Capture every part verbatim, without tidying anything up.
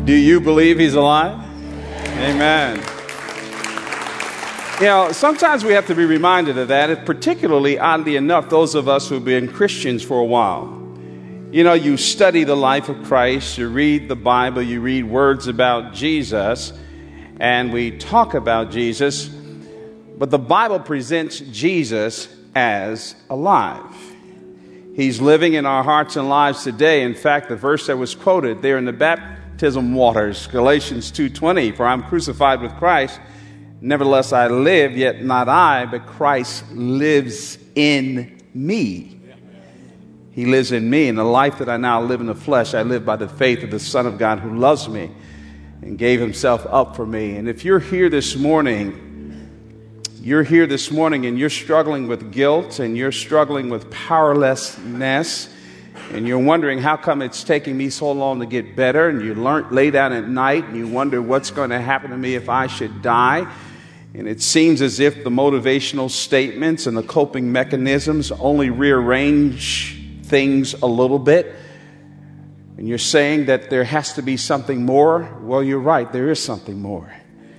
Do you believe he's alive? Amen. You know, sometimes we have to be reminded of that, particularly, oddly enough, those of us who've been Christians for a while. You know, you study the life of Christ, you read the Bible, you read words about Jesus, and we talk about Jesus, but the Bible presents Jesus as alive. He's living in our hearts and lives today. In fact, the verse that was quoted there in the baptism waters, Galatians two twenty, for I'm crucified with Christ, nevertheless I live, yet not I, but Christ lives in me. He lives in me, and the life that I now live in the flesh, I live by the faith of the Son of God who loves me and gave himself up for me. And if you're here this morning, you're here this morning and you're struggling with guilt and you're struggling with powerlessness, and you're wondering how come it's taking me so long to get better, and you learn, lay down at night and you wonder what's going to happen to me if I should die, and it seems as if the motivational statements and the coping mechanisms only rearrange things a little bit, and you're saying that there has to be something more. Well, you're right, there is something more.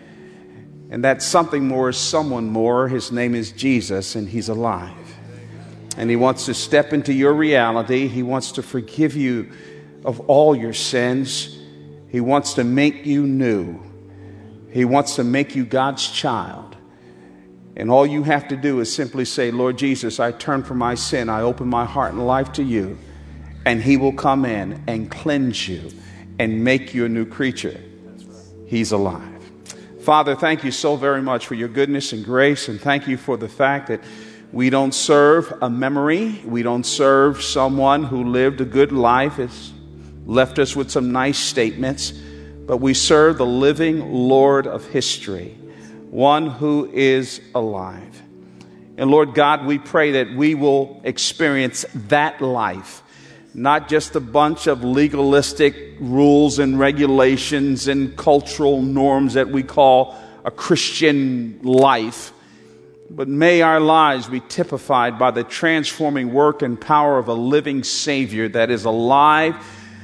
And that something more is someone more. His name is Jesus, and he's alive. And he wants to step into your reality. He wants to forgive you of all your sins. He wants to make you new. He wants to make you God's child. And all you have to do is simply say, Lord Jesus, I turn from my sin. I open my heart and life to you. And he will come in and cleanse you and make you a new creature. He's alive. Father, thank you so very much for your goodness and grace, and thank you for the fact that we don't serve a memory. We don't serve someone who lived a good life, has left us with some nice statements, but we serve the living Lord of history, one who is alive. And Lord God, we pray that we will experience that life, not just a bunch of legalistic rules and regulations and cultural norms that we call a Christian life, but may our lives be typified by the transforming work and power of a living Savior that is alive.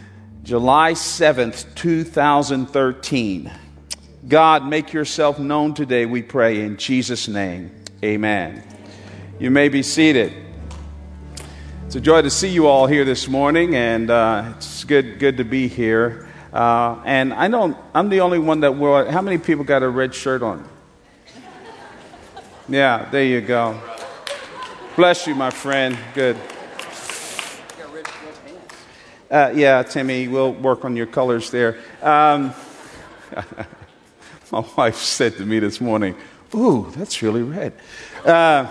July seventh, two thousand thirteen. God, make yourself known today, we pray in Jesus' name. Amen. You may be seated. It's a joy to see you all here this morning, and uh, it's good good to be here. Uh, and I know I'm the only one that wore. How many people got a red shirt on? Yeah, there you go. Bless you, my friend. Good. Uh, yeah, Timmy, we'll work on your colors there. Um, my wife said to me this morning, "Ooh, that's really red." Uh,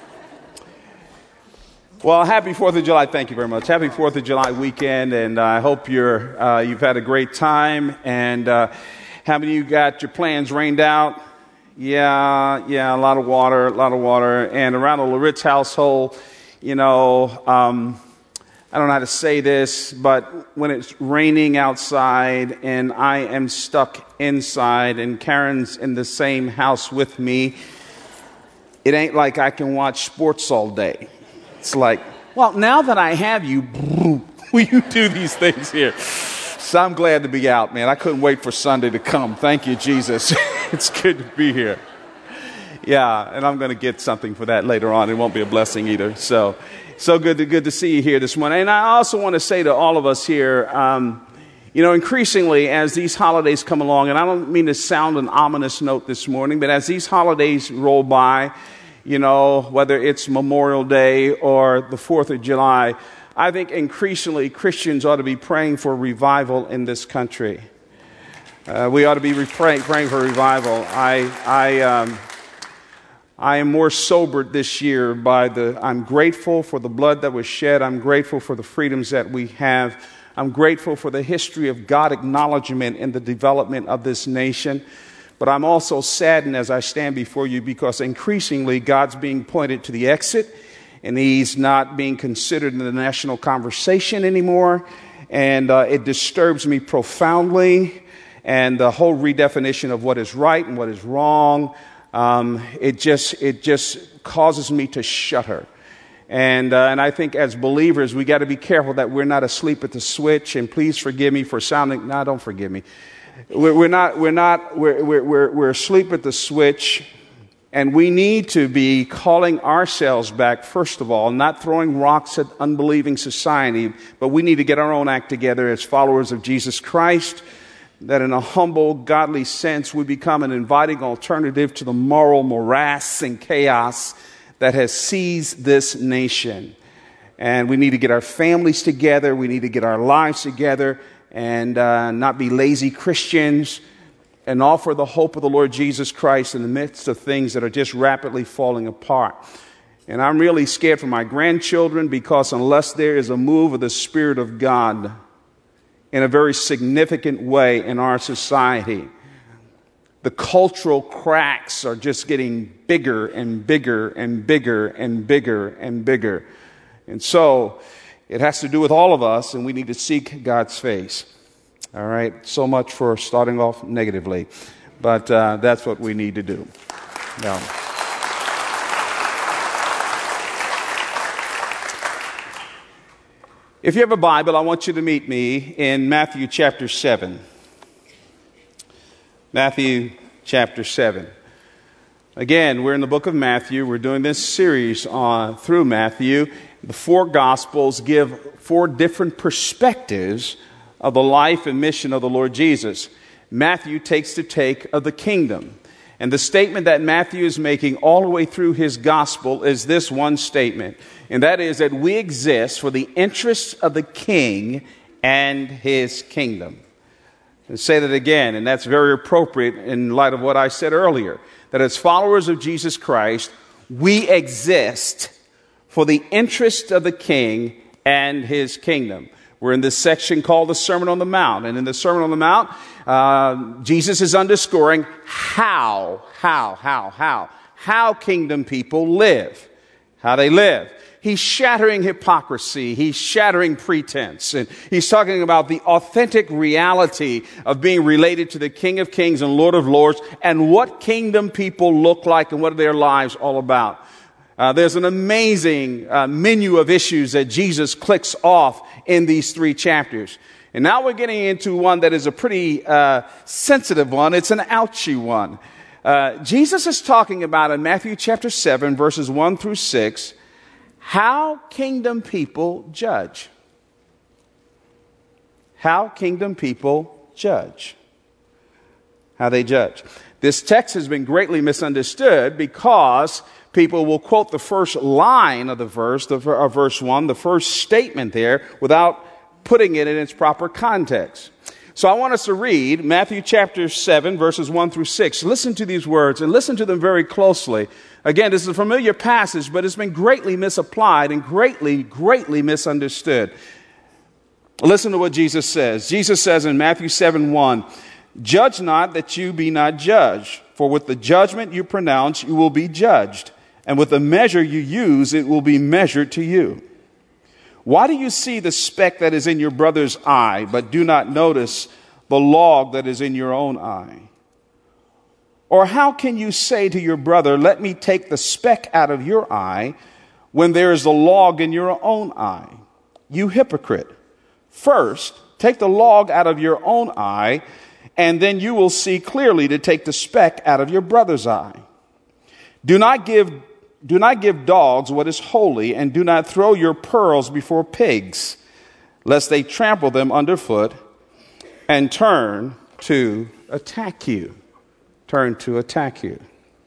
Well, happy fourth of July. Thank you very much. Happy fourth of July weekend, and I hope you're, uh, you've had a great time. And uh, how many of you got your plans rained out? Yeah, yeah, a lot of water, a lot of water. And around the Loritz household, you know, um, I don't know how to say this, but when it's raining outside and I am stuck inside and Karen's in the same house with me, it ain't like I can watch sports all day. It's like, well, now that I have you, will you do these things here? So I'm glad to be out, man. I couldn't wait for Sunday to come. Thank you, Jesus. It's good to be here. Yeah, and I'm going to get something for that later on. It won't be a blessing either. So, so good to good to see you here this morning. And I also want to say to all of us here, um, you know, increasingly as these holidays come along, and I don't mean to sound an ominous note this morning, but as these holidays roll by, you know, whether it's Memorial Day or the fourth of July, I think increasingly Christians ought to be praying for revival in this country. Uh, we ought to be re- praying, praying for revival. I, I, um, I am more sobered this year by the, I'm grateful for the blood that was shed. I'm grateful for the freedoms that we have. I'm grateful for the history of God acknowledgement in the development of this nation. But I'm also saddened as I stand before you because increasingly God's being pointed to the exit, and he's not being considered in the national conversation anymore. And uh, it disturbs me profoundly. And the whole redefinition of what is right and what is wrong, um, it just it just causes me to shudder. And uh, and I think as believers, we got to be careful that we're not asleep at the switch. And please forgive me for sounding, no, don't forgive me. We're, we're not, we're not, we're, we're, we're asleep at the switch. And we need to be calling ourselves back, first of all, not throwing rocks at unbelieving society, but we need to get our own act together as followers of Jesus Christ, that in a humble, godly sense, we become an inviting alternative to the moral morass and chaos that has seized this nation. And we need to get our families together, we need to get our lives together, and uh, not be lazy Christians, and offer the hope of the Lord Jesus Christ in the midst of things that are just rapidly falling apart. And I'm really scared for my grandchildren, because unless there is a move of the Spirit of God in a very significant way in our society, the cultural cracks are just getting bigger and bigger and bigger and bigger and bigger. And so it has to do with all of us, and we need to seek God's face. All right, so much for starting off negatively, but uh, that's what we need to do. Now, if you have a Bible, I want you to meet me in Matthew chapter seven. Matthew chapter seven. Again, we're in the book of Matthew. We're doing this series on, through Matthew. The four Gospels give four different perspectives of the life and mission of the Lord Jesus. Matthew takes the take of the kingdom. And the statement that Matthew is making all the way through his gospel is this one statement. And that is that we exist for the interests of the king and his kingdom. I'll say that again, and that's very appropriate in light of what I said earlier. That as followers of Jesus Christ, we exist for the interests of the king and his kingdom. We're in this section called the Sermon on the Mount. And in the Sermon on the Mount, uh, Jesus is underscoring how, how, how, how, how kingdom people live, how they live. He's shattering hypocrisy. He's shattering pretense. And he's talking about the authentic reality of being related to the King of Kings and Lord of Lords, and what kingdom people look like and what are their lives all about. Uh, there's an amazing uh, menu of issues that Jesus clicks off in these three chapters. And now we're getting into one that is a pretty uh, sensitive one. It's an ouchy one. Uh, Jesus is talking about in Matthew chapter seven, verses one through six, how kingdom people judge. How kingdom people judge. How they judge. This text has been greatly misunderstood because people will quote the first line of the verse, the of verse one, the first statement there, without putting it in its proper context. So I want us to read Matthew chapter seven, verses one through six. Listen to these words and listen to them very closely. Again, this is a familiar passage, but it's been greatly misapplied and greatly, greatly misunderstood. Listen to what Jesus says. Jesus says in Matthew seven one, "Judge not that you be not judged, for with the judgment you pronounce you will be judged, and with the measure you use it will be measured to you. Why do you see the speck that is in your brother's eye, but do not notice the log that is in your own eye? Or how can you say to your brother, 'Let me take the speck out of your eye,' when there is a log in your own eye? You hypocrite. First, take the log out of your own eye, and then you will see clearly to take the speck out of your brother's eye. Do not give Do not give dogs what is holy, and do not throw your pearls before pigs, lest they trample them underfoot and turn to attack you. Turn to attack you."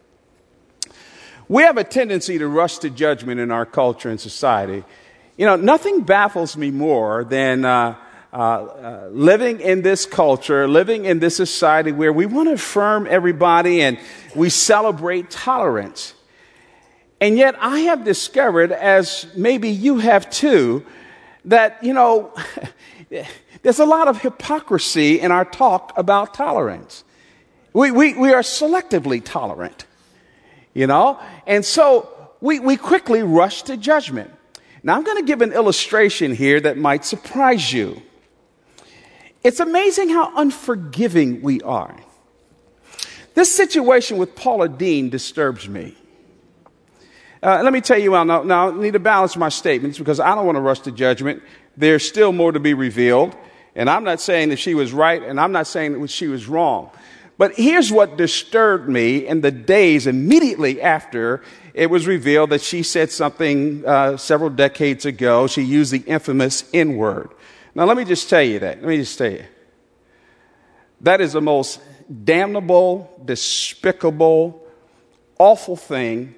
We have a tendency to rush to judgment in our culture and society. You know, nothing baffles me more than uh, uh, uh, living in this culture, living in this society where we want to affirm everybody and we celebrate tolerance. And yet I have discovered, as maybe you have too, that, you know, there's a lot of hypocrisy in our talk about tolerance. We, we, we are selectively tolerant, you know, and so we, we quickly rush to judgment. Now I'm going to give an illustration here that might surprise you. It's amazing how unforgiving we are. This situation with Paula Deen disturbs me. Uh, let me tell you, now, now I need to balance my statements because I don't want to rush to judgment. There's still more to be revealed. And I'm not saying that she was right, and I'm not saying that she was wrong. But here's what disturbed me in the days immediately after it was revealed that she said something uh, several decades ago. She used the infamous N-word. Now, let me just tell you that. Let me just tell you. That is the most damnable, despicable, awful thing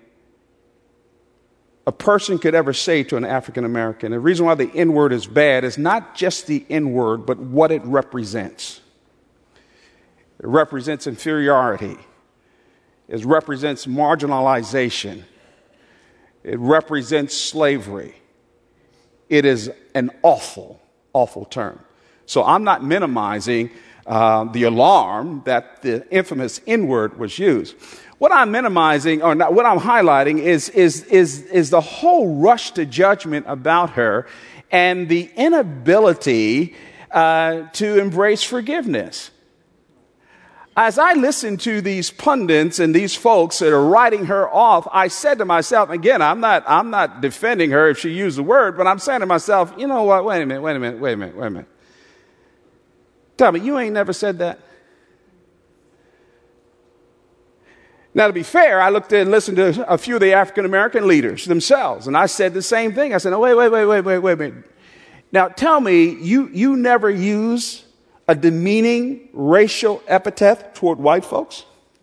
a person could ever say to an African American. The reason why the N-word is bad is not just the N-word, but what it represents. It represents inferiority. It represents marginalization. It represents slavery. It is an awful, awful term. So I'm not minimizing uh, the alarm that the infamous N-word was used. What I'm minimizing, or not, what I'm highlighting is, is, is, is the whole rush to judgment about her and the inability uh, to embrace forgiveness. As I listened to these pundits and these folks that are writing her off, I said to myself, again, I'm not, I'm not defending her if she used the word, but I'm saying to myself, you know what, wait a minute, wait a minute, wait a minute, wait a minute. Tell me, you ain't never said that? Now, to be fair, I looked and listened to a few of the African-American leaders themselves, and I said the same thing. I said, oh, wait, wait, wait, wait, wait, wait a minute. Now, tell me, you, you never use a demeaning racial epithet toward white folks?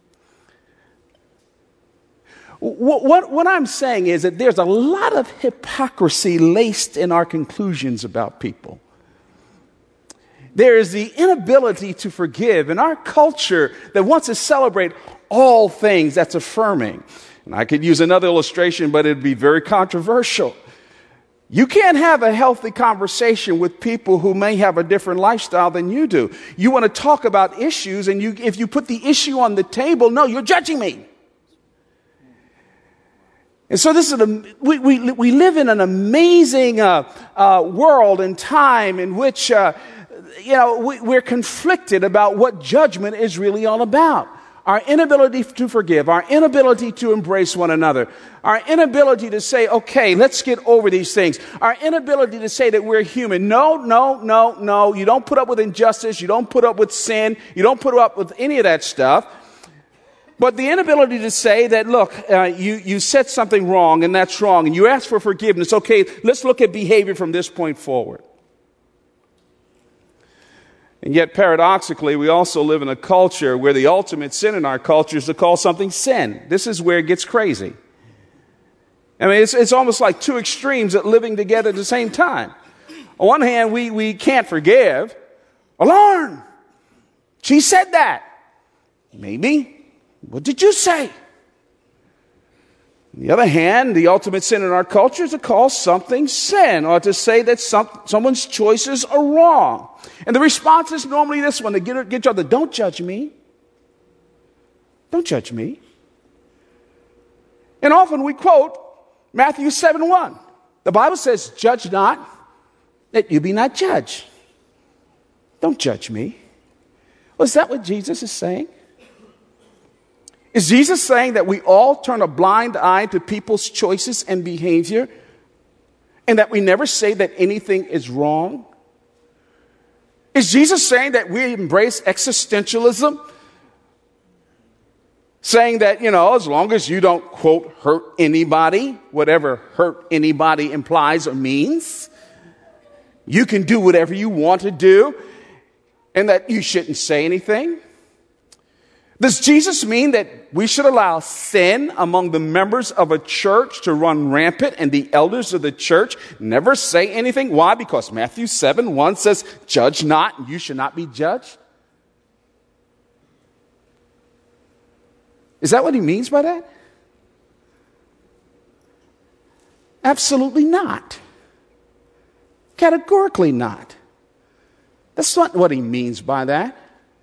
What, what, what I'm saying is that there's a lot of hypocrisy laced in our conclusions about people. There is the inability to forgive in our culture that wants to celebrate all things that's affirming. And I could use another illustration, but it'd be very controversial. You can't have a healthy conversation with people who may have a different lifestyle than you do. You want to talk about issues, and you, if you put the issue on the table, no, you're judging me. And so this is a, we, we, we live in an amazing uh, uh, world and time in which, uh, you know, we, we're conflicted about what judgment is really all about. Our inability to forgive, our inability to embrace one another, our inability to say, okay, let's get over these things, our inability to say that we're human. No, no, no, no. You don't put up with injustice. You don't put up with sin. You don't put up with any of that stuff. But the inability to say that, look, uh, you, you said something wrong and that's wrong, and you ask for forgiveness. Okay, let's look at behavior from this point forward. And yet, paradoxically, we also live in a culture where the ultimate sin in our culture is to call something sin. This is where it gets crazy. I mean, it's, it's almost like two extremes that living together at the same time. On one hand, we, we can't forgive. Alarm! She said that. Maybe. What did you say? On the other hand, the ultimate sin in our culture is to call something sin, or to say that some, someone's choices are wrong. And the response is normally this one, to get, get each other, don't judge me. Don't judge me. And often we quote Matthew seven one. The Bible says, judge not, that you be not judged. Don't judge me. Well, is that what Jesus is saying? Is Jesus saying that we all turn a blind eye to people's choices and behavior, and that we never say that anything is wrong? Is Jesus saying that we embrace existentialism? Saying that, you know, as long as you don't, quote, hurt anybody, whatever hurt anybody implies or means, you can do whatever you want to do, and that you shouldn't say anything? Does Jesus mean that we should allow sin among the members of a church to run rampant and the elders of the church never say anything? Why? Because Matthew seven one says, judge not, and you should not be judged. Is that what he means by that? Absolutely not. Categorically not. That's not what he means by that.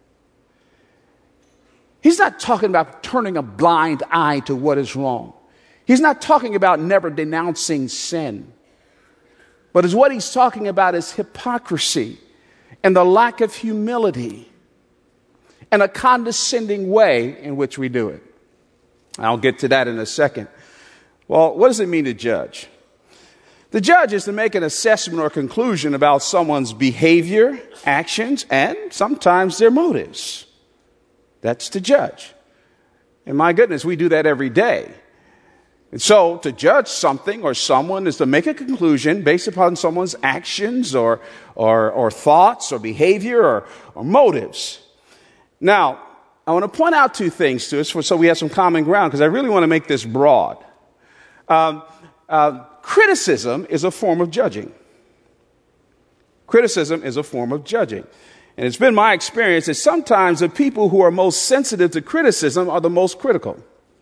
He's not talking about turning a blind eye to what is wrong. He's not talking about never denouncing sin. But is what he's talking about is hypocrisy and the lack of humility and a condescending way in which we do it. I'll get to that in a second. Well, what does it mean to judge? The judge is to make an assessment or conclusion about someone's behavior, actions, and sometimes their motives. That's to judge. And my goodness, we do that every day. And so to judge something or someone is to make a conclusion based upon someone's actions or, or, or thoughts or behavior or, or motives. Now, I want to point out two things to us for, so we have some common ground, because I really want to make this broad. Um, uh, criticism is a form of judging. Criticism is a form of judging. And it's been my experience that sometimes the people who are most sensitive to criticism are the most critical.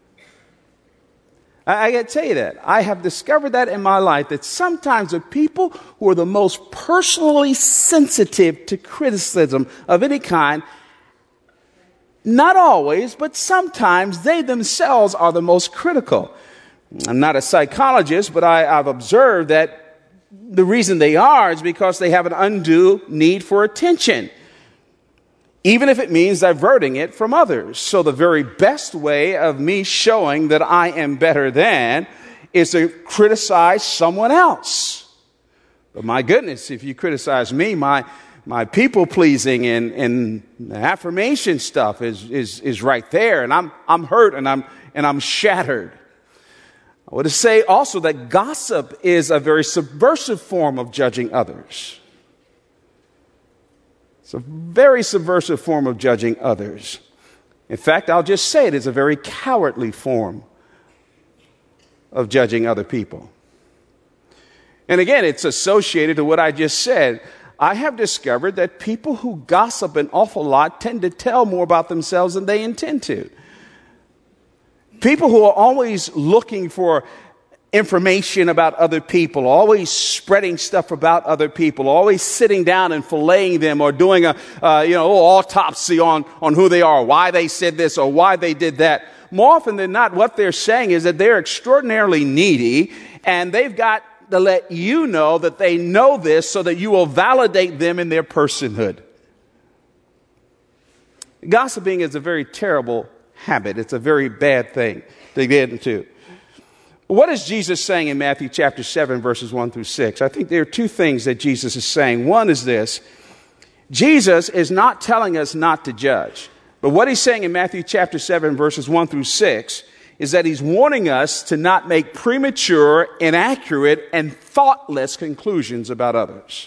I, I got to tell you that. I have discovered that in my life, that sometimes the people who are the most personally sensitive to criticism of any kind, not always, but sometimes they themselves are the most critical. I'm not a psychologist, but I, I've observed that the reason they are is because they have an undue need for attention, even if it means diverting it from others. So the very best way of me showing that I am better than is to criticize someone else. But my goodness, if you criticize me, my my people-pleasing and, and affirmation stuff is, is, is right there, and I'm I'm hurt and I'm and I'm shattered. I want to say also that gossip is a very subversive form of judging others. It's a very subversive form of judging others. In fact, I'll just say it is a very cowardly form of judging other people. And again, it's associated to what I just said. I have discovered that people who gossip an awful lot tend to tell more about themselves than they intend to. People who are always looking for information about other people, always spreading stuff about other people, always sitting down and filleting them or doing a uh, you know autopsy on, on who they are, why they said this or why they did that. More often than not, what they're saying is that they're extraordinarily needy, and they've got to let you know that they know this so that you will validate them in their personhood. Gossiping is a very terrible habit. It's a very bad thing to get into. What is Jesus saying in Matthew chapter seven, verses one through six? I think there are two things that Jesus is saying. One is this: Jesus is not telling us not to judge. But what he's saying in Matthew chapter seven, verses one through six, is that he's warning us to not make premature, inaccurate, and thoughtless conclusions about others.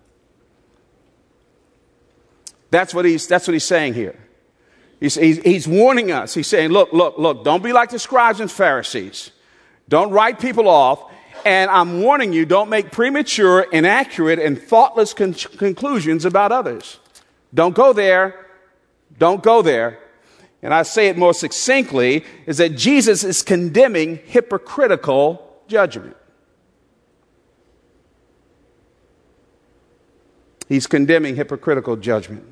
That's what he's, that's what he's saying here. He's, he's, he's warning us. He's saying, look, look, look, don't be like the scribes and Pharisees. Don't write people off. And I'm warning you, don't make premature, inaccurate, and thoughtless con- conclusions about others. Don't go there. Don't go there. And I say it more succinctly, is that Jesus is condemning hypocritical judgment. He's condemning hypocritical judgment.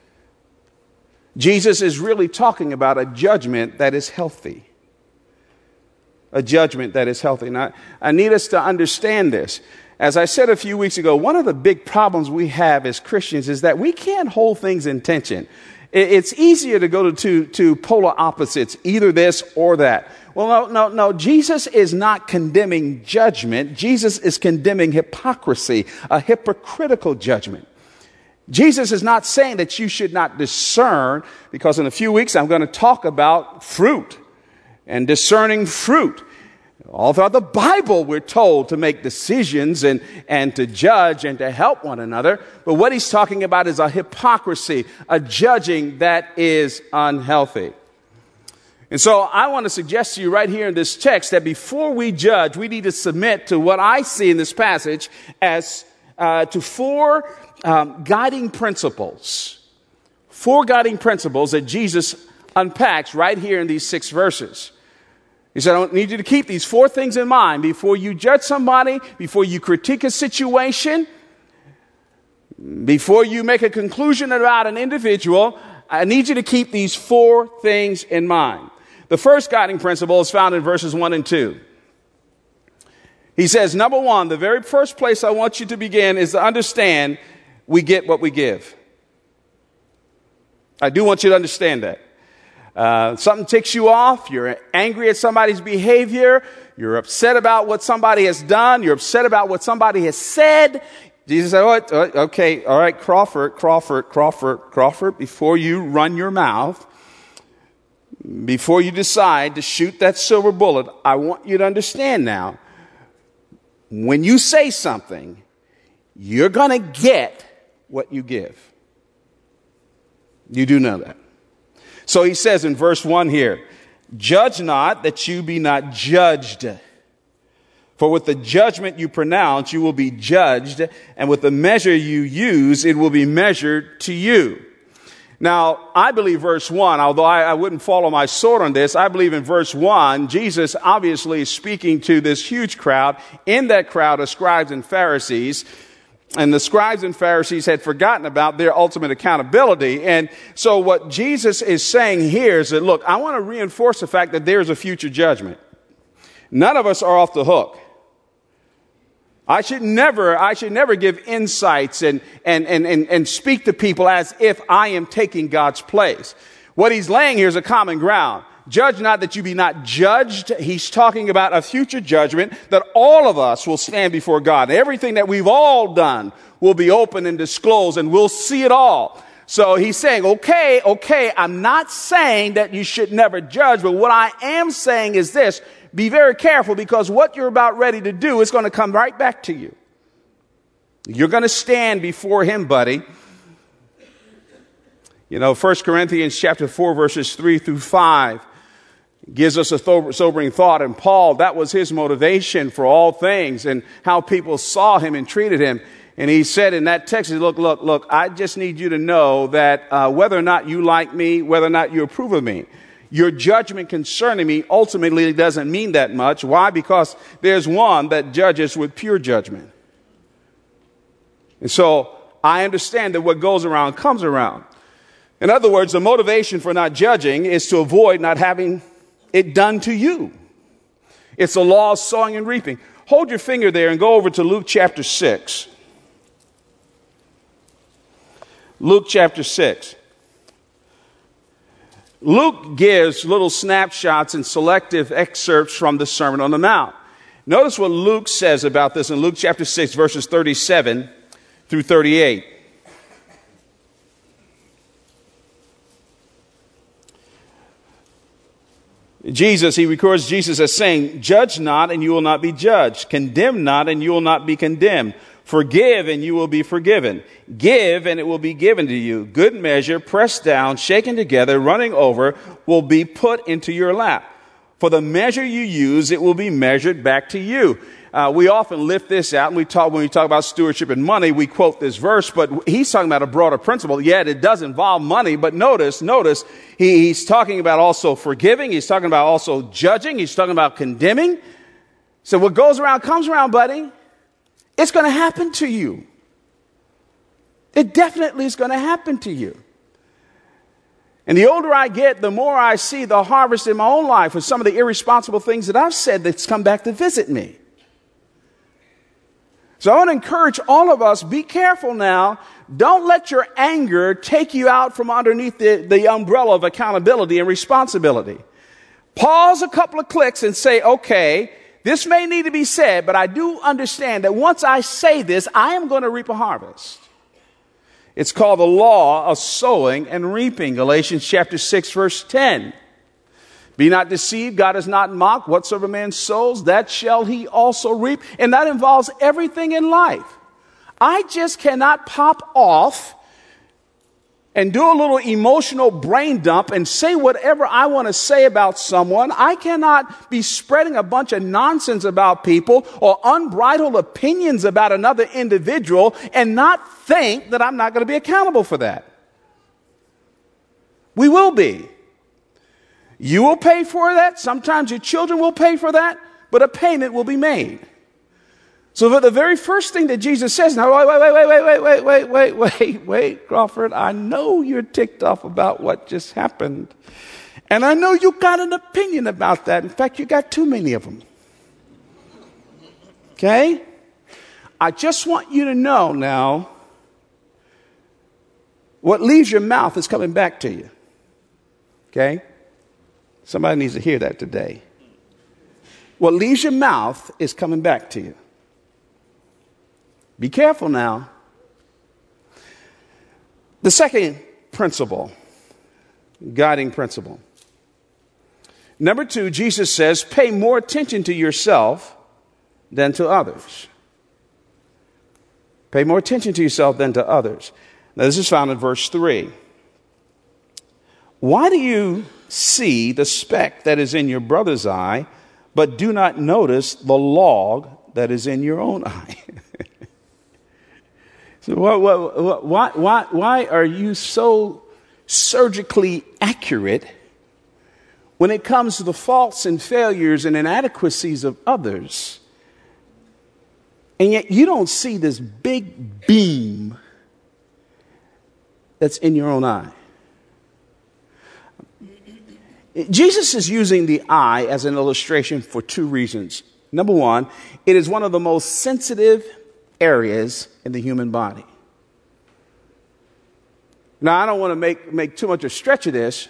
Jesus is really talking about a judgment that is healthy. A judgment that is healthy. Now, I need us to understand this. As I said a few weeks ago, one of the big problems we have as Christians is that we can't hold things in tension. It's easier to go to, to, to polar opposites, either this or that. Well, no, no, no. Jesus is not condemning judgment. Jesus is condemning hypocrisy, a hypocritical judgment. Jesus is not saying that you should not discern, because in a few weeks I'm going to talk about fruit and discerning fruit. All throughout the Bible, we're told to make decisions and, and to judge and to help one another. But what he's talking about is a hypocrisy, a judging that is unhealthy. And so I want to suggest to you right here in this text that before we judge, we need to submit to what I see in this passage as uh, to four um, guiding principles. Four guiding principles that Jesus unpacks right here in these six verses. He said, I need you to keep these four things in mind before you judge somebody, before you critique a situation, before you make a conclusion about an individual. I need you to keep these four things in mind. The first guiding principle is found in verses one and two. He says, number one, the very first place I want you to begin is to understand we get what we give. I do want you to understand that. Uh, something ticks you off. You're angry at somebody's behavior. You're upset about what somebody has done. You're upset about what somebody has said. Jesus said, oh, okay, all right, Crawford, Crawford, Crawford, Crawford, before you run your mouth, before you decide to shoot that silver bullet, I want you to understand now, when you say something, you're going to get what you give. You do know that. So he says in verse one here, judge not that you be not judged. For with the judgment you pronounce, you will be judged, and with the measure you use, it will be measured to you. Now, I believe verse one, although I, I wouldn't follow my sword on this, I believe in verse one, Jesus obviously is speaking to this huge crowd. In that crowd are scribes and Pharisees. And the scribes and Pharisees had forgotten about their ultimate accountability. And so what Jesus is saying here is that, look, I want to reinforce the fact that there is a future judgment. None of us are off the hook. I should never, I should never give insights and, and, and, and, and speak to people as if I am taking God's place. What he's laying here is a common ground. Judge not that you be not judged. He's talking about a future judgment that all of us will stand before God. Everything that we've all done will be open and disclosed, and we'll see it all. So he's saying, okay, okay, I'm not saying that you should never judge, but what I am saying is this: be very careful, because what you're about ready to do is going to come right back to you. You're going to stand before him, buddy. You know, First Corinthians chapter four, verses three through five gives us a sobering thought. And Paul, that was his motivation for all things and how people saw him and treated him. And he said in that text, look, look, look, I just need you to know that uh, whether or not you like me, whether or not you approve of me, your judgment concerning me ultimately doesn't mean that much. Why? Because there's one that judges with pure judgment. And so I understand that what goes around comes around. In other words, the motivation for not judging is to avoid not having it done to you. It's the law of sowing and reaping. Hold your finger there and go over to Luke chapter six. Luke chapter six. Luke gives little snapshots and selective excerpts from the Sermon on the Mount. Notice what Luke says about this in Luke chapter six, verses thirty-seven through thirty-eight. Jesus, he records Jesus as saying, judge not and you will not be judged. Condemn not and you will not be condemned. Forgive and you will be forgiven. Give and it will be given to you. Good measure, pressed down, shaken together, running over, will be put into your lap. For the measure you use, it will be measured back to you. Uh, we often lift this out, and we talk when we talk about stewardship and money, we quote this verse, but he's talking about a broader principle. Yet it does involve money, but notice, notice, he, he's talking about also forgiving. He's talking about also judging. He's talking about condemning. So what goes around comes around, buddy. It's going to happen to you. It definitely is going to happen to you. And the older I get, the more I see the harvest in my own life with some of the irresponsible things that I've said that's come back to visit me. So I want to encourage all of us, be careful now. Don't let your anger take you out from underneath the, the umbrella of accountability and responsibility. Pause a couple of clicks and say, okay, this may need to be said, but I do understand that once I say this, I am going to reap a harvest. It's called the law of sowing and reaping. Galatians chapter six, verse ten. Be not deceived, God is not mocked. Whatsoever man sows, that shall he also reap. And that involves everything in life. I just cannot pop off and do a little emotional brain dump and say whatever I want to say about someone. I cannot be spreading a bunch of nonsense about people or unbridled opinions about another individual and not think that I'm not going to be accountable for that. We will be. You will pay for that. Sometimes your children will pay for that, but a payment will be made. So the very first thing that Jesus says, now wait, wait, wait, wait, wait, wait, wait, wait, wait, wait, Crawford, I know you're ticked off about what just happened. And I know you got an opinion about that. In fact, you got too many of them. Okay? I just want you to know now, what leaves your mouth is coming back to you. Okay? Somebody needs to hear that today. What leaves your mouth is coming back to you. Be careful now. The second principle, guiding principle. Number two, Jesus says, pay more attention to yourself than to others. Pay more attention to yourself than to others. Now, this is found in verse three. Why do you see the speck that is in your brother's eye, but do not notice the log that is in your own eye? So what, what, why, why, why are you so surgically accurate when it comes to the faults and failures and inadequacies of others, and yet you don't see this big beam that's in your own eye? Jesus is using the eye as an illustration for two reasons. Number one, it is one of the most sensitive areas in the human body. Now, I don't want to make, make too much a stretch of this,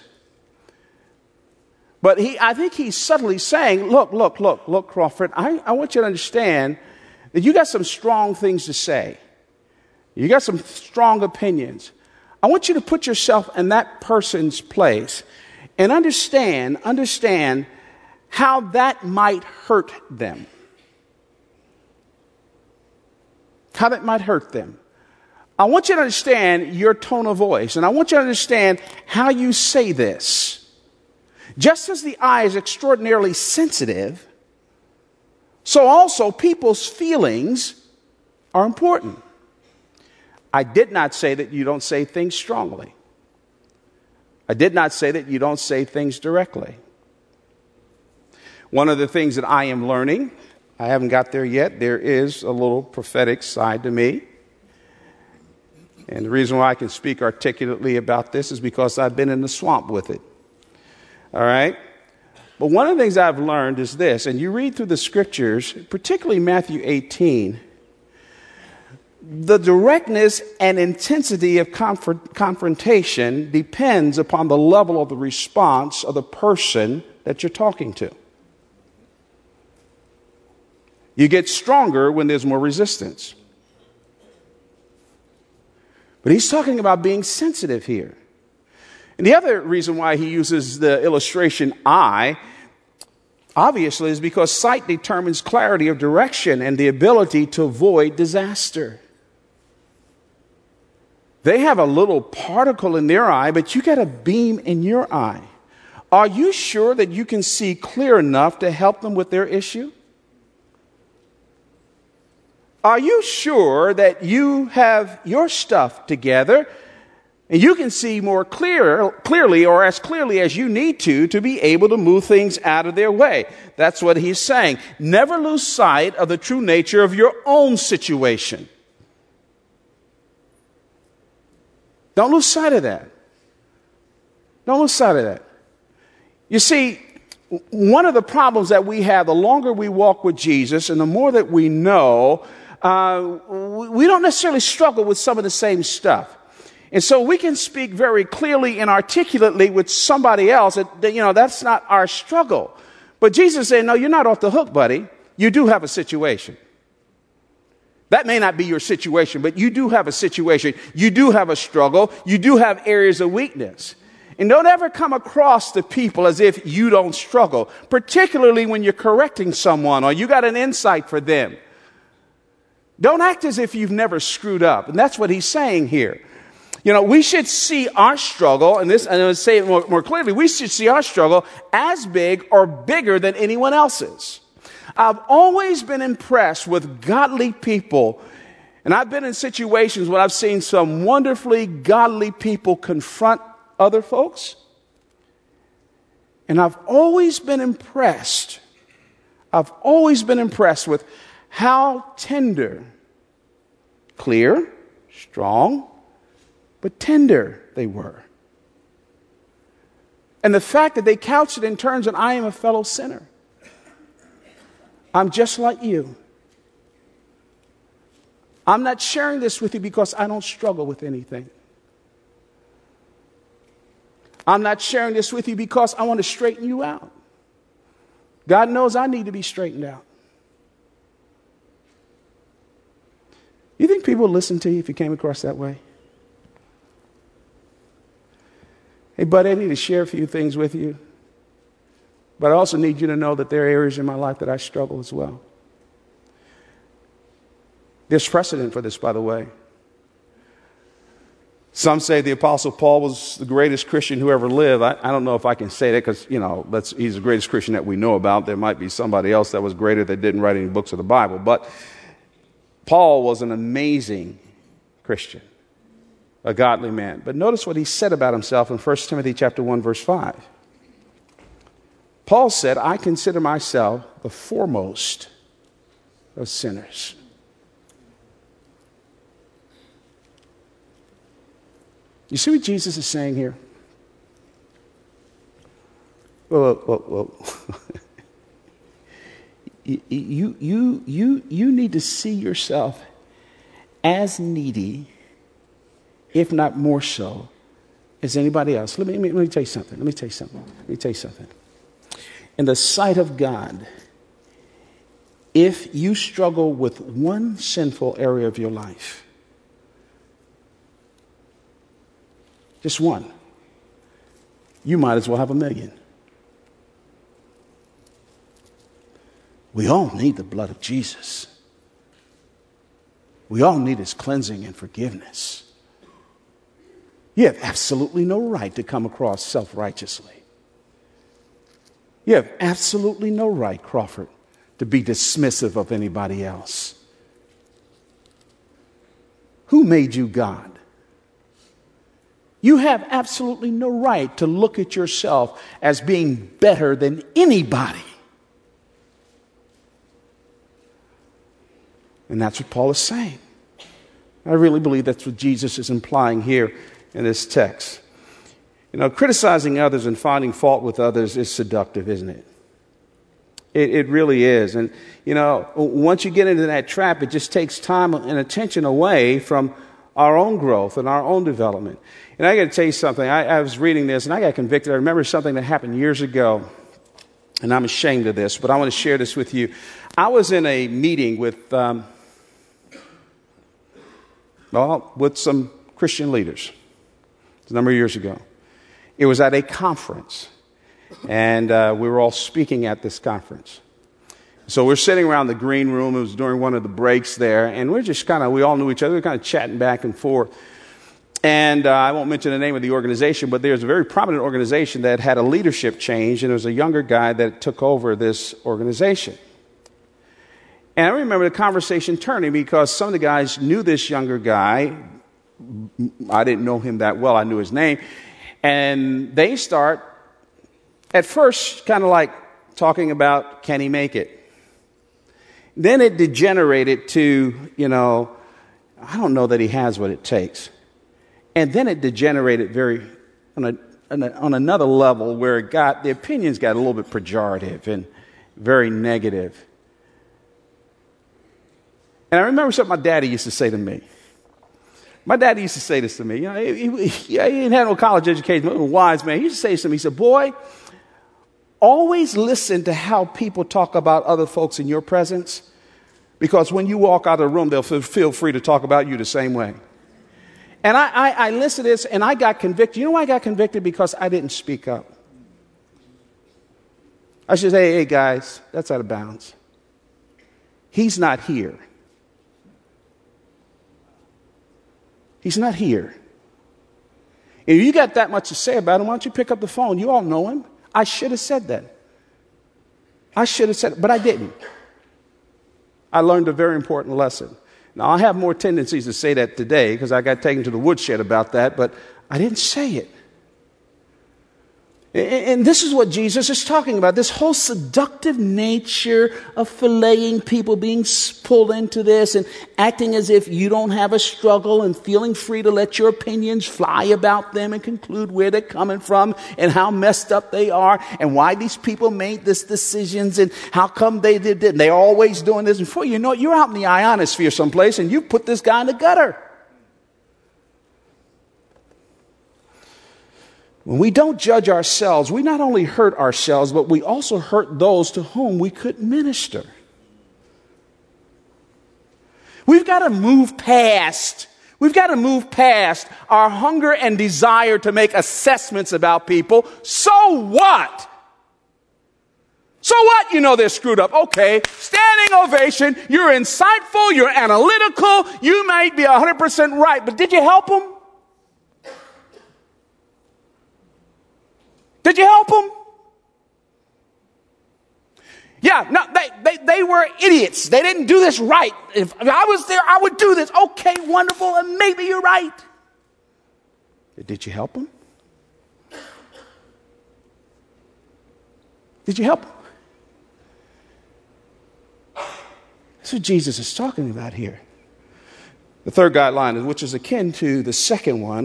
but he, I think he's subtly saying, look, look, look, look, Crawford, I, I want you to understand that you got some strong things to say. You got some strong opinions. I want you to put yourself in that person's place and understand, understand how that might hurt them. How that might hurt them. I want you to understand your tone of voice, and I want you to understand how you say this. Just as the eye is extraordinarily sensitive, so also people's feelings are important. I did not say that you don't say things strongly. I did not say that you don't say things directly. One of the things that I am learning, I haven't got there yet, there is a little prophetic side to me. And the reason why I can speak articulately about this is because I've been in the swamp with it. All right? But one of the things I've learned is this, and you read through the scriptures, particularly Matthew eighteen, the directness and intensity of conf- confrontation depends upon the level of the response of the person that you're talking to. You get stronger when there's more resistance. But he's talking about being sensitive here. And the other reason why he uses the illustration eye, obviously, is because sight determines clarity of direction and the ability to avoid disaster. They have a little particle in their eye, but you got a beam in your eye. Are you sure that you can see clear enough to help them with their issue? Are you sure that you have your stuff together and you can see more clear, clearly or as clearly as you need to to be able to move things out of their way? That's what he's saying. Never lose sight of the true nature of your own situation. Don't lose sight of that. Don't lose sight of that. You see, one of the problems that we have, the longer we walk with Jesus and the more that we know, uh, we don't necessarily struggle with some of the same stuff. And so we can speak very clearly and articulately with somebody else that, you know, that's not our struggle. But Jesus said, no, you're not off the hook, buddy. You do have a situation. That may not be your situation, but you do have a situation. You do have a struggle. You do have areas of weakness. And don't ever come across the people as if you don't struggle, particularly when you're correcting someone or you got an insight for them. Don't act as if you've never screwed up. And that's what he's saying here. You know, we should see our struggle, and this, and I'm going to say it more, more clearly, we should see our struggle as big or bigger than anyone else's. I've always been impressed with godly people, and I've been in situations where I've seen some wonderfully godly people confront other folks, and I've always been impressed, I've always been impressed with how tender, clear, strong, but tender they were. And the fact that they couched it in terms that I am a fellow sinner. I'm just like you. I'm not sharing this with you because I don't struggle with anything. I'm not sharing this with you because I want to straighten you out. God knows I need to be straightened out. You think people would listen to you if you came across that way? Hey, buddy, I need to share a few things with you. But I also need you to know that there are areas in my life that I struggle as well. There's precedent for this, by the way. Some say the Apostle Paul was the greatest Christian who ever lived. I, I don't know if I can say that because, you know, that's, he's the greatest Christian that we know about. There might be somebody else that was greater that didn't write any books of the Bible. But Paul was an amazing Christian, a godly man. But notice what he said about himself in First Timothy chapter one, verse five. Paul said, I consider myself the foremost of sinners. You see what Jesus is saying here? Well, well, well. you, you, you, you need to see yourself as needy, if not more so, as anybody else. Let me, let me, let me tell you something. Let me tell you something. Let me tell you something. In the sight of God, if you struggle with one sinful area of your life, just one, you might as well have a million. We all need the blood of Jesus. We all need his cleansing and forgiveness. You have absolutely no right to come across self-righteously. You have absolutely no right, Crawford, to be dismissive of anybody else. Who made you God? You have absolutely no right to look at yourself as being better than anybody. And that's what Paul is saying. I really believe that's what Jesus is implying here in this text. You know, criticizing others and finding fault with others is seductive, isn't it? It, it really is. And, you know, once you get into that trap, it just takes time and attention away from our own growth and our own development. And I got to tell you something. I, I was reading this and I got convicted. I remember something that happened years ago, and I'm ashamed of this, but I want to share this with you. I was in a meeting with, um, well, with some Christian leaders. It's a number of years ago. It was at a conference, and uh, we were all speaking at this conference. So we're sitting around the green room. It was during one of the breaks there, and we're just kind of, we all knew each other. We were kind of chatting back and forth. And uh, I won't mention the name of the organization, but there's a very prominent organization that had a leadership change, and there was a younger guy that took over this organization. And I remember the conversation turning because some of the guys knew this younger guy. I didn't know him that well. I knew his name. And they start, at first, kind of like talking about, can he make it? Then it degenerated to, you know, I don't know that he has what it takes. And then it degenerated very, on, a, on, a, on another level where it got, the opinions got a little bit pejorative and very negative. And I remember something my daddy used to say to me. My daddy used to say this to me. You know, he, he, he didn't have no college education, but he was a wise man. He used to say this to me. He said, boy, always listen to how people talk about other folks in your presence, because when you walk out of the room, they'll feel free to talk about you the same way. And I, I, I listened to this, and I got convicted. You know why I got convicted? Because I didn't speak up. I should say, hey, guys, that's out of bounds. He's not here. He's not here. If you got that much to say about him, why don't you pick up the phone? You all know him. I should have said that. I should have said it, but I didn't. I learned a very important lesson. Now, I have more tendencies to say that today because I got taken to the woodshed about that, but I didn't say it. And this is what Jesus is talking about, this whole seductive nature of filleting people, being pulled into this and acting as if you don't have a struggle and feeling free to let your opinions fly about them and conclude where they're coming from and how messed up they are and why these people made these decisions and how come they did it. They're always doing this. And before you know it, you're out in the ionosphere someplace and you put this guy in the gutter. When we don't judge ourselves, we not only hurt ourselves, but we also hurt those to whom we could minister. We've got to move past, we've got to move past our hunger and desire to make assessments about people. So what? So what? You know they're screwed up. Okay, standing ovation. You're insightful. You're analytical. You might be one hundred percent right, but did you help them? Did you help them? Yeah, no, they, they, they were idiots. They didn't do this right. If I was there, I would do this. Okay, wonderful, and maybe you're right. Did you help them? Did you help them? That's what Jesus is talking about here. The third guideline, which is akin to the second one,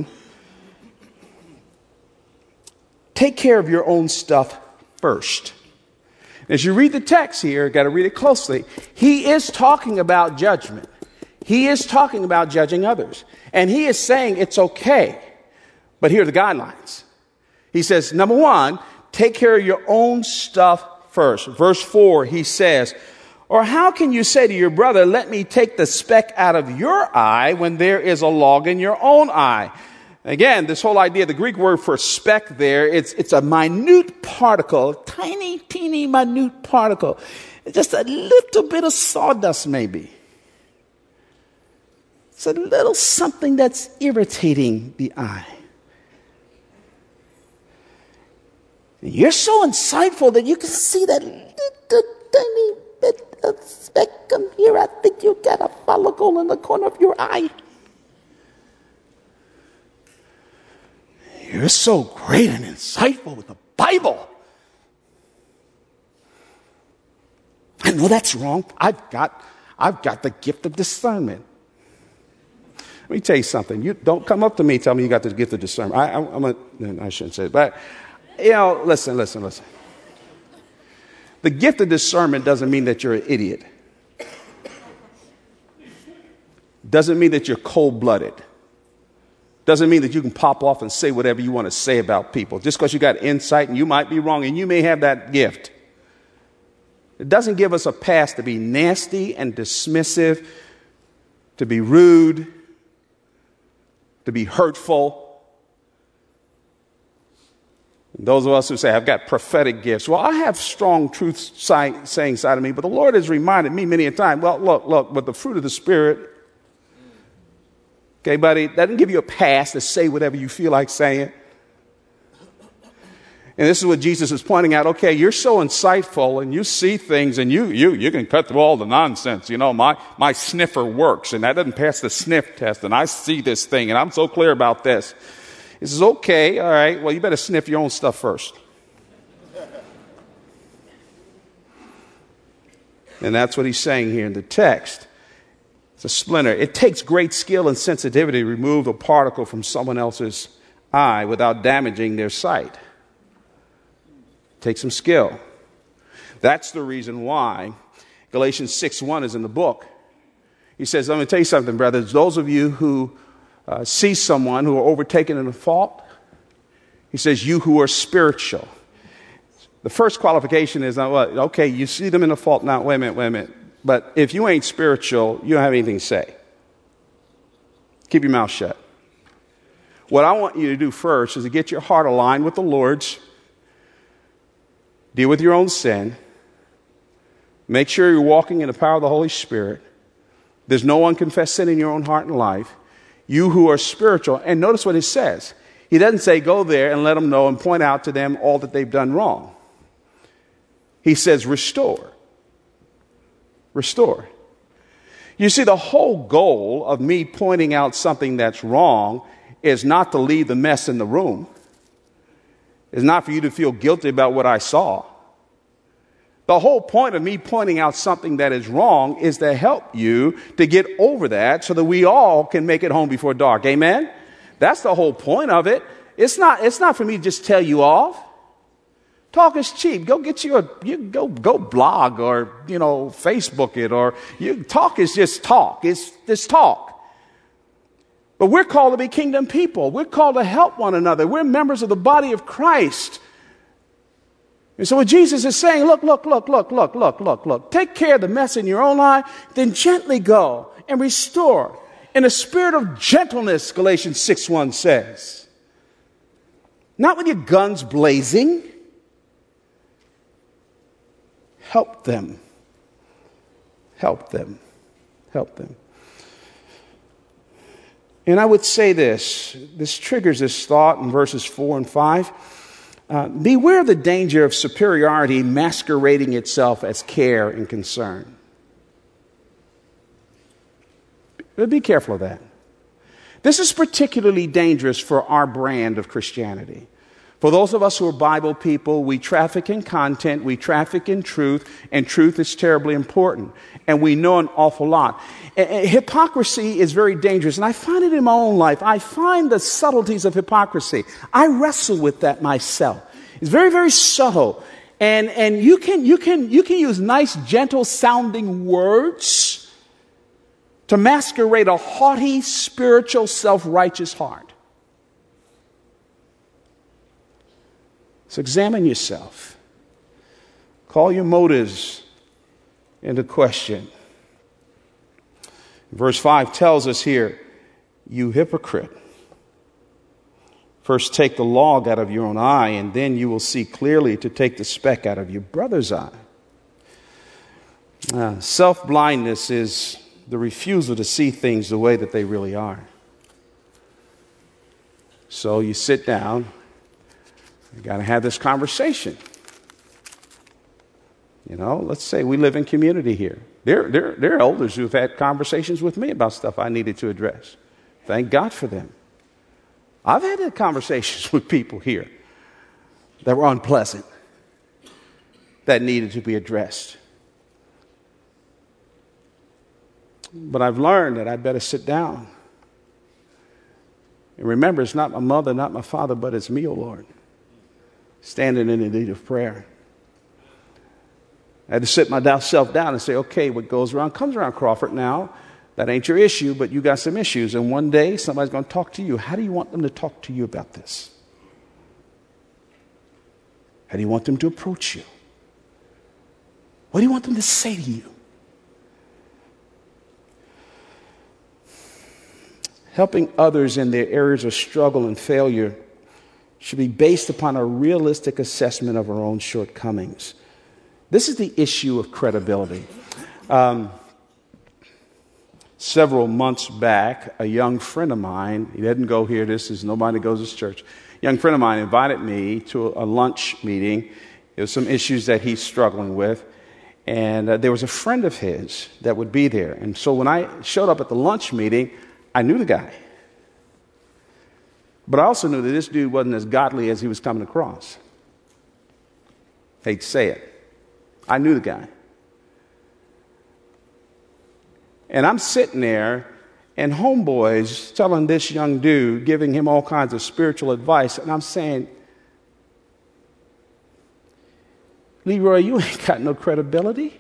take care of your own stuff first. As you read the text here, got to read it closely. He is talking about judgment. He is talking about judging others. And he is saying it's okay. But here are the guidelines. He says, number one, take care of your own stuff first. Verse four, he says, or how can you say to your brother, let me take the speck out of your eye when there is a log in your own eye? Again, this whole idea, the Greek word for speck there, it's, it's a minute particle, tiny, teeny, minute particle. Just a little bit of sawdust, maybe. It's a little something that's irritating the eye. And you're so insightful that you can see that little tiny bit of speck come here. I think you got a follicle in the corner of your eye. You're so great and insightful with the Bible. I know that's wrong. I've got, I've got the gift of discernment. Let me tell you something. You don't come up to me and tell me you got the gift of discernment. I, I, I'm a, I shouldn't say it, but you know, listen, listen, listen. The gift of discernment doesn't mean that you're an idiot. Doesn't mean that you're cold-blooded. Doesn't mean that you can pop off and say whatever you want to say about people. Just because you got insight and you might be wrong and you may have that gift. It doesn't give us a pass to be nasty and dismissive, to be rude, to be hurtful. And those of us who say, I've got prophetic gifts. Well, I have strong truth saying inside of me, but the Lord has reminded me many a time, well, look, look, with the fruit of the Spirit, okay, buddy, that doesn't give you a pass to say whatever you feel like saying. And this is what Jesus is pointing out. Okay, you're so insightful and you see things and you you you can cut through all the nonsense. You know, my, my sniffer works and that doesn't pass the sniff test and I see this thing and I'm so clear about this. He says, okay, all right, well, you better sniff your own stuff first. And that's what he's saying here in the text. It's a splinter. It takes great skill and sensitivity to remove a particle from someone else's eye without damaging their sight. It takes some skill. That's the reason why Galatians six one is in the book. He says, let me tell you something, brothers. Those of you who uh, see someone who are overtaken in a fault, he says, you who are spiritual. The first qualification is, uh, well, okay, you see them in a fault now. Wait a minute, wait a minute. But if you ain't spiritual, you don't have anything to say. Keep your mouth shut. What I want you to do first is to get your heart aligned with the Lord's. Deal with your own sin. Make sure you're walking in the power of the Holy Spirit. There's no unconfessed sin in your own heart and life. You who are spiritual. And notice what it says. He doesn't say go there and let them know and point out to them all that they've done wrong. He says restore. Restore. You see, the whole goal of me pointing out something that's wrong is not to leave the mess in the room. It's not for you to feel guilty about what I saw. The whole point of me pointing out something that is wrong is to help you to get over that so that we all can make it home before dark. Amen? That's the whole point of it. It's not, it's not for me to just tell you off. Talk is cheap. Go get you a, you go, go blog or, you know, Facebook it or you, talk is just talk. It's just talk. But we're called to be kingdom people. We're called to help one another. We're members of the body of Christ. And so what Jesus is saying, look, look, look, look, look, look, look, look. Take care of the mess in your own life, then gently go and restore in a spirit of gentleness, Galatians six one says. Not with your guns blazing. Help them. Help them. Help them. And I would say this, this triggers this thought in verses four and five. Uh, beware of the danger of superiority masquerading itself as care and concern. But be careful of that. This is particularly dangerous for our brand of Christianity. For those of us who are Bible people, we traffic in content, we traffic in truth, and truth is terribly important. And we know an awful lot. Hypocrisy is very dangerous, and I find it in my own life. I find the subtleties of hypocrisy. I wrestle with that myself. It's very, very subtle. And, and you can, you can, you can use nice, gentle sounding words to masquerade a haughty, spiritual, self-righteous heart. So examine yourself. Call your motives into question. Verse five tells us here, you hypocrite. First take the log out of your own eye, and then you will see clearly to take the speck out of your brother's eye. Uh, self-blindness is the refusal to see things the way that they really are. So you sit down. You got to have this conversation. You know, let's say we live in community here. There, there, there are elders who've had conversations with me about stuff I needed to address. Thank God for them. I've had conversations with people here that were unpleasant, that needed to be addressed. But I've learned that I better sit down. And remember, it's not my mother, not my father, but it's me, O Lord, standing in the need of prayer. I had to sit myself down and say, okay, what goes around comes around, Crawford. Now, that ain't your issue, but you got some issues. And one day, somebody's going to talk to you. How do you want them to talk to you about this? How do you want them to approach you? What do you want them to say to you? Helping others in their areas of struggle and failure should be based upon a realistic assessment of our own shortcomings. This is the issue of credibility. Um, several months back, a young friend of mine, he didn't go here, this is nobody goes to this church. A young friend of mine invited me to a lunch meeting. There were some issues that he's struggling with. And uh, there was a friend of his that would be there. And so when I showed up at the lunch meeting, I knew the guy. But I also knew that this dude wasn't as godly as he was coming across. Hate to say it. I knew the guy. And I'm sitting there, and homeboys telling this young dude, giving him all kinds of spiritual advice, and I'm saying, Leroy, you ain't got no credibility.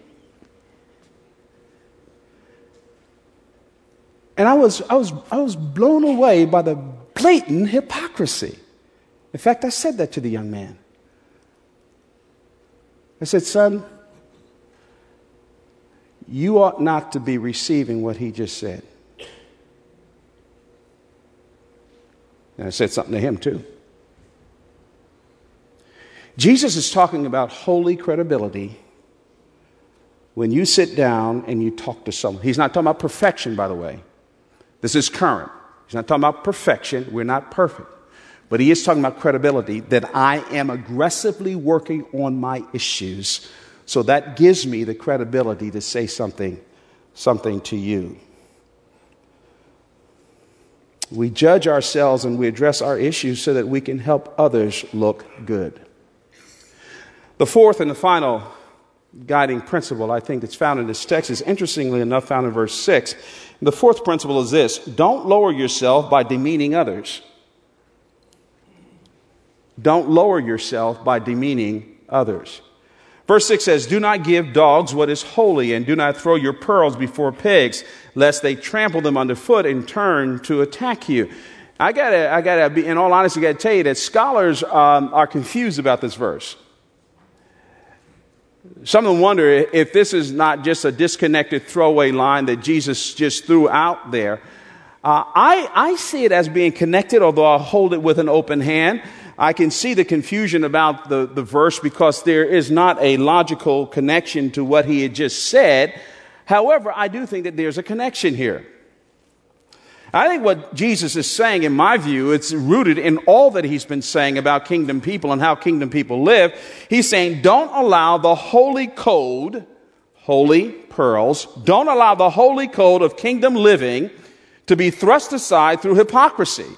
And I was, I was, I was blown away by the blatant hypocrisy. In fact, I said that to the young man. I said, son, you ought not to be receiving what he just said. And I said something to him too. Jesus is talking about holy credibility when you sit down and you talk to someone. He's not talking about perfection, by the way. This is current. He's not talking about perfection. We're not perfect. But he is talking about credibility, that I am aggressively working on my issues. So that gives me the credibility to say something, something to you. We judge ourselves and we address our issues so that we can help others look good. The fourth and the final guiding principle, I think, that's found in this text is, interestingly enough, found in verse six. The fourth principle is this: don't lower yourself by demeaning others. Don't lower yourself by demeaning others. Verse six says, do not give dogs what is holy, and do not throw your pearls before pigs, lest they trample them underfoot and turn to attack you. I gotta, I gotta be, in all honesty, I gotta tell you that scholars um, are confused about this verse. Some of them wonder if this is not just a disconnected throwaway line that Jesus just threw out there. Uh, I, I see it as being connected, although I hold it with an open hand. I can see the confusion about the, the verse because there is not a logical connection to what he had just said. However, I do think that there's a connection here. I think what Jesus is saying, in my view, it's rooted in all that he's been saying about kingdom people and how kingdom people live. He's saying, don't allow the holy code, holy pearls, don't allow the holy code of kingdom living to be thrust aside through hypocrisy.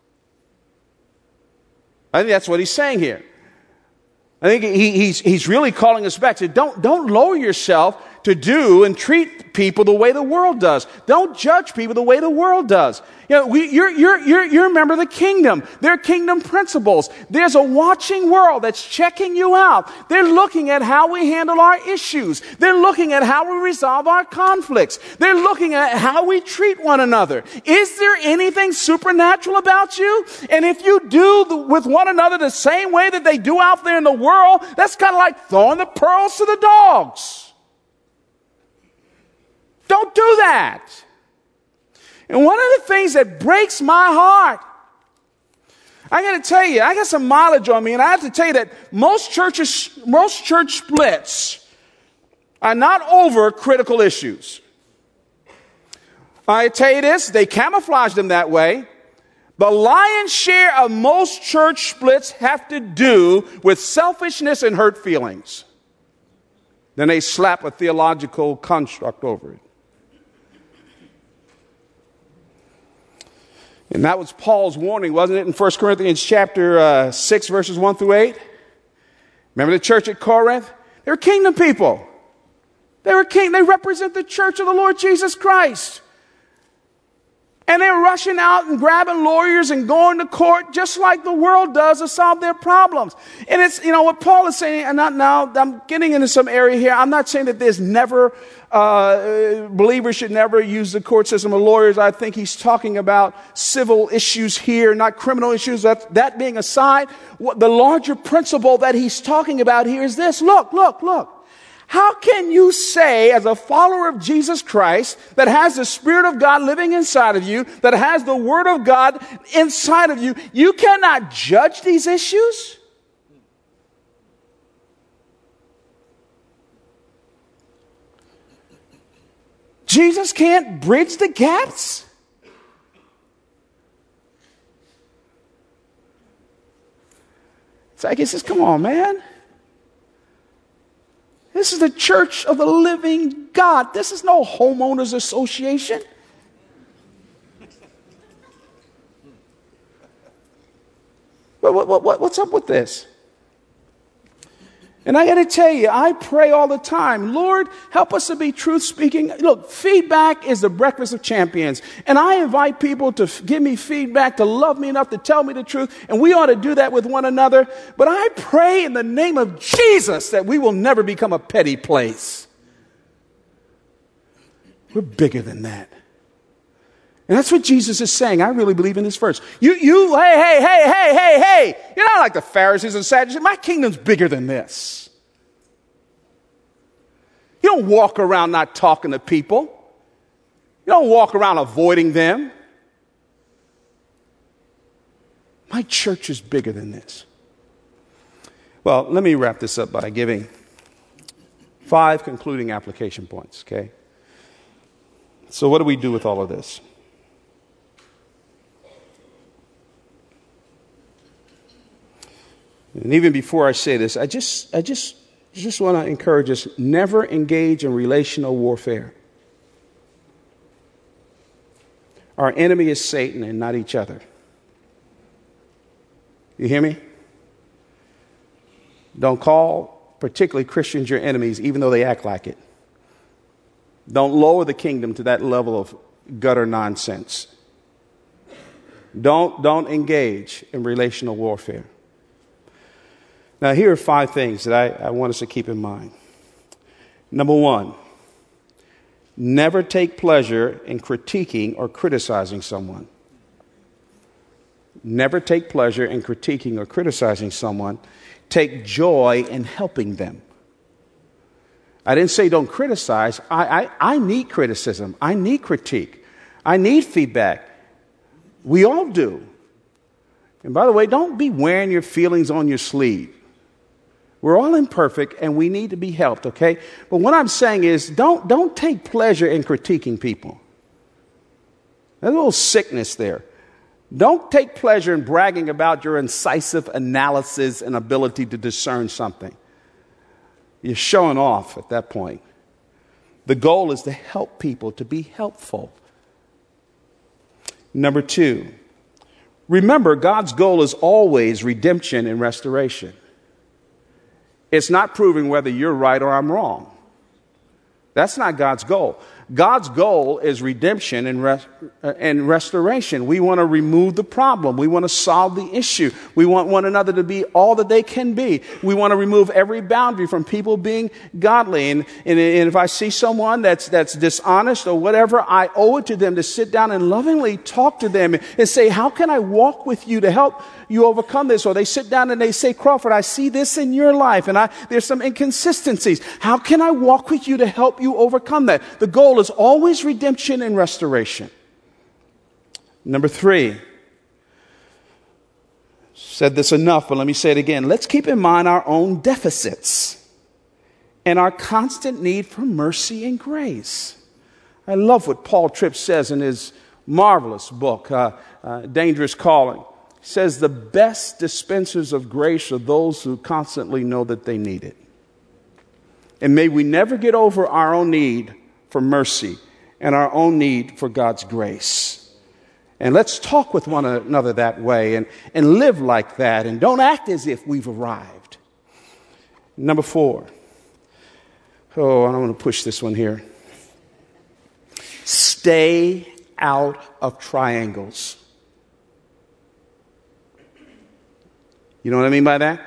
I think that's what he's saying here. I think he, he's, he's really calling us back to don't, don't lower yourself to do and treat people the way the world does. Don't judge people the way the world does. You know, we, you're, you're, you're, you're a member of the kingdom. There are kingdom principles. There's a watching world that's checking you out. They're looking at how we handle our issues. They're looking at how we resolve our conflicts. They're looking at how we treat one another. Is there anything supernatural about you? And if you do the, with one another the same way that they do out there in the world, that's kind of like throwing the pearls to the dogs. Don't do that. And one of the things that breaks my heart, I got to tell you, I got some mileage on me, and I have to tell you that most churches, most church splits are not over critical issues. I tell you this, they camouflage them that way. The lion's share of most church splits have to do with selfishness and hurt feelings. Then they slap a theological construct over it. And that was Paul's warning, wasn't it, in First Corinthians chapter uh, six, verses one through eight? Remember the church at Corinth? They were kingdom people. They were king. They represent the church of the Lord Jesus Christ. And they're rushing out and grabbing lawyers and going to court just like the world does to solve their problems. And it's, you know, what Paul is saying, and not now, I'm getting into some area here. I'm not saying that there's never, uh, believers should never use the court system of lawyers. I think he's talking about civil issues here, not criminal issues. That, that being aside, what the larger principle that he's talking about here is this. Look, look, look. How can you say, as a follower of Jesus Christ, that has the Spirit of God living inside of you, that has the Word of God inside of you, you cannot judge these issues? Jesus can't bridge the gaps? So I guess, come on, man. This is the church of the living God. This is no homeowners association. What, what, what, what's up with this? And I got to tell you, I pray all the time, Lord, help us to be truth-speaking. Look, feedback is the breakfast of champions. And I invite people to f- give me feedback, to love me enough to tell me the truth. And we ought to do that with one another. But I pray in the name of Jesus that we will never become a petty place. We're bigger than that. And that's what Jesus is saying. I really believe in this verse. You, you, hey, hey, hey, hey, hey, hey. You're not like the Pharisees and Sadducees. My kingdom's bigger than this. You don't walk around not talking to people. You don't walk around avoiding them. My church is bigger than this. Well, let me wrap this up by giving five concluding application points, okay? So what do we do with all of this? And even before I say this, I just, I just, just want to encourage us, never engage in relational warfare. Our enemy is Satan and not each other. You hear me? Don't call particularly Christians your enemies, even though they act like it. Don't lower the kingdom to that level of gutter nonsense. Don't, don't engage in relational warfare. Now, here are five things that I, I want us to keep in mind. Number one, never take pleasure in critiquing or criticizing someone. Never take pleasure in critiquing or criticizing someone. Take joy in helping them. I didn't say don't criticize. I, I, I need criticism. I need critique. I need feedback. We all do. And by the way, don't be wearing your feelings on your sleeve. We're all imperfect and we need to be helped, okay? But what I'm saying is don't, don't take pleasure in critiquing people. There's a little sickness there. Don't take pleasure in bragging about your incisive analysis and ability to discern something. You're showing off at that point. The goal is to help people, to be helpful. Number two, remember God's goal is always redemption and restoration. It's not proving whether you're right or I'm wrong. That's not God's goal. God's goal is redemption and, res- and restoration. We want to remove the problem. We want to solve the issue. We want one another to be all that they can be. We want to remove every boundary from people being godly. And, and, and if I see someone that's, that's dishonest or whatever, I owe it to them to sit down and lovingly talk to them and say, how can I walk with you to help you overcome this? Or they sit down and they say, Crawford, I see this in your life and I, there's some inconsistencies. How can I walk with you to help you overcome that? The goal is always redemption and restoration. Number three, said this enough, but let me say it again. Let's keep in mind our own deficits and our constant need for mercy and grace. I love what Paul Tripp says in his marvelous book, uh, uh, Dangerous Calling. He says the best dispensers of grace are those who constantly know that they need it. And may we never get over our own need for mercy and our own need for God's grace. And let's talk with one another that way and, and live like that and don't act as if we've arrived. Number four. Oh, I don't want to push this one here. Stay out of triangles. You know what I mean by that?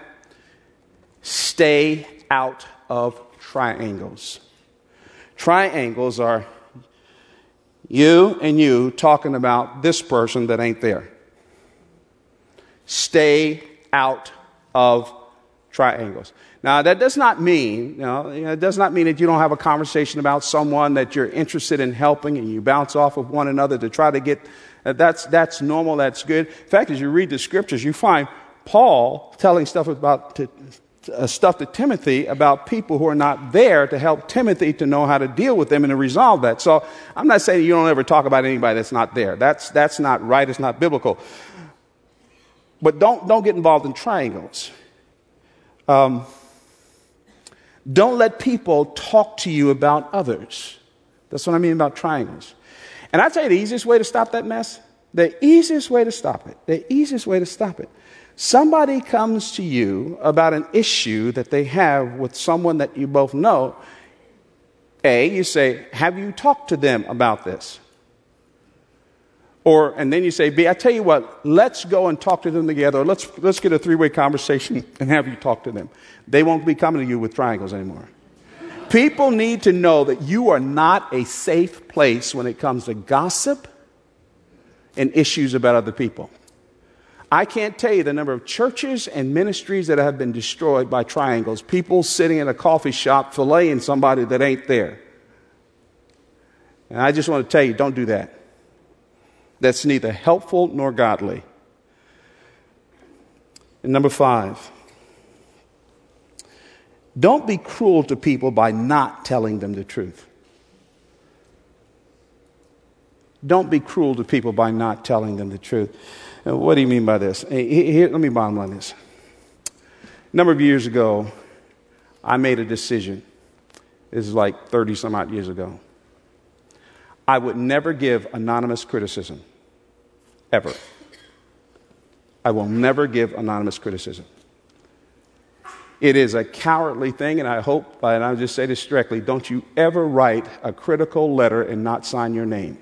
Stay out of triangles. Triangles are you and you talking about this person that ain't there. Stay out of triangles. Now, that does not mean, you know, it does not mean that you don't have a conversation about someone that you're interested in helping and you bounce off of one another to try to get, that's, that's normal, that's good. In fact, as you read the scriptures, you find Paul telling stuff about to, uh, stuff to Timothy about people who are not there to help Timothy to know how to deal with them and to resolve that. So I'm not saying you don't ever talk about anybody that's not there. That's that's not right. It's not biblical. But don't don't get involved in triangles. Um, don't let people talk to you about others. That's what I mean about triangles. And I tell you the easiest way to stop that mess. The easiest way to stop it. The easiest way to stop it. Somebody comes to you about an issue that they have with someone that you both know. A, you say, have you talked to them about this? Or, and then you say, B, I tell you what, let's go and talk to them together. Or let's, let's get a three-way conversation and have you talk to them. They won't be coming to you with triangles anymore. People need to know that you are not a safe place when it comes to gossip and issues about other people. I can't tell you the number of churches and ministries that have been destroyed by triangles. People sitting in a coffee shop filleting somebody that ain't there. And I just want to tell you, don't do that. That's neither helpful nor godly. And number five, don't be cruel to people by not telling them the truth. Don't be cruel to people by not telling them the truth. What do you mean by this? Here, let me bottom line this. A number of years ago, I made a decision. This is like thirty some odd years ago. I would never give anonymous criticism. Ever. I will never give anonymous criticism. It is a cowardly thing, and I hope, and I'll just say this directly, don't you ever write a critical letter and not sign your name.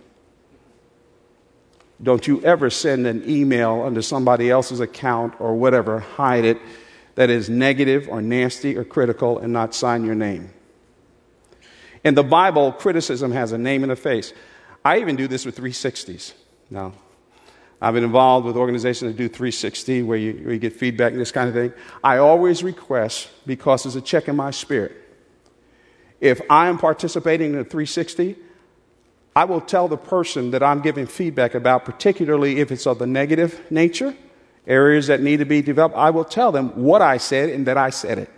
Don't you ever send an email under somebody else's account or whatever, hide it. that is negative or nasty or critical and not sign your name. In the Bible, criticism has a name and a face. I even do this with three sixties. Now, I've been involved with organizations that do three sixty, where you, where you get feedback and this kind of thing. I always request, because it's a check in my spirit, if I am participating in a three sixty, I will tell the person that I'm giving feedback about, particularly if it's of the negative nature, areas that need to be developed, I will tell them what I said and that I said it.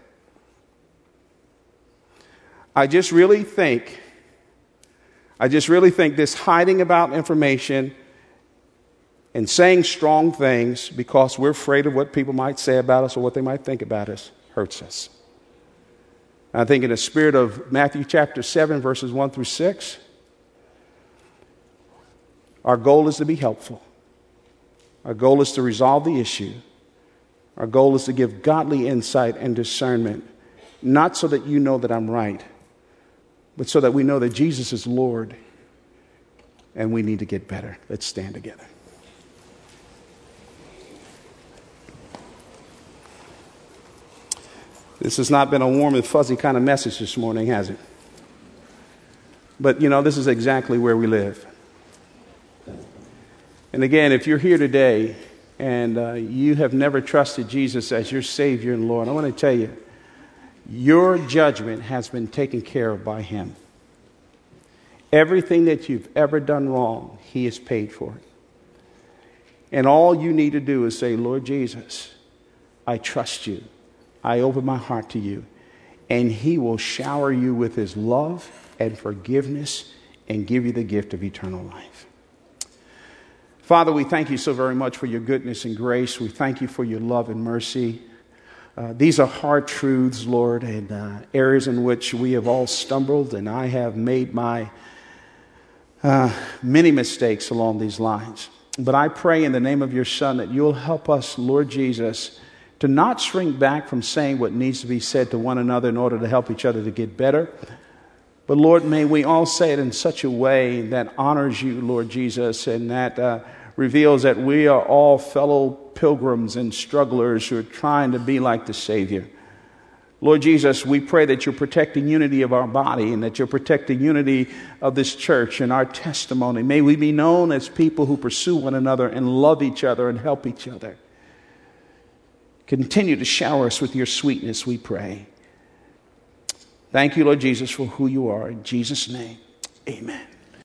I just really think, I just really think this hiding about information and saying strong things because we're afraid of what people might say about us or what they might think about us hurts us. I think in the spirit of Matthew chapter seven, verses one through six, our goal is to be helpful. Our goal is to resolve the issue. Our goal is to give godly insight and discernment, not so that you know that I'm right, but so that we know that Jesus is Lord and we need to get better. Let's stand together. This has not been a warm and fuzzy kind of message this morning, has it? But, you know, this is exactly where we live. And again, if you're here today and uh, you have never trusted Jesus as your Savior and Lord, I want to tell you, your judgment has been taken care of by Him. Everything that you've ever done wrong, He has paid for it. And all you need to do is say, Lord Jesus, I trust you. I open my heart to you. And He will shower you with His love and forgiveness and give you the gift of eternal life. Father, we thank you so very much for your goodness and grace. We thank you for your love and mercy. Uh, these are hard truths, Lord, and uh, areas in which we have all stumbled, and I have made my uh, many mistakes along these lines. But I pray in the name of your Son that you'll help us, Lord Jesus, to not shrink back from saying what needs to be said to one another in order to help each other to get better. But Lord, may we all say it in such a way that honors you, Lord Jesus, and that uh, reveals that we are all fellow pilgrims and strugglers who are trying to be like the Savior. Lord Jesus, we pray that you're protecting unity of our body and that you're protecting unity of this church and our testimony. May we be known as people who pursue one another and love each other and help each other. Continue to shower us with your sweetness, we pray. Thank you, Lord Jesus, for who you are. In Jesus' name, amen.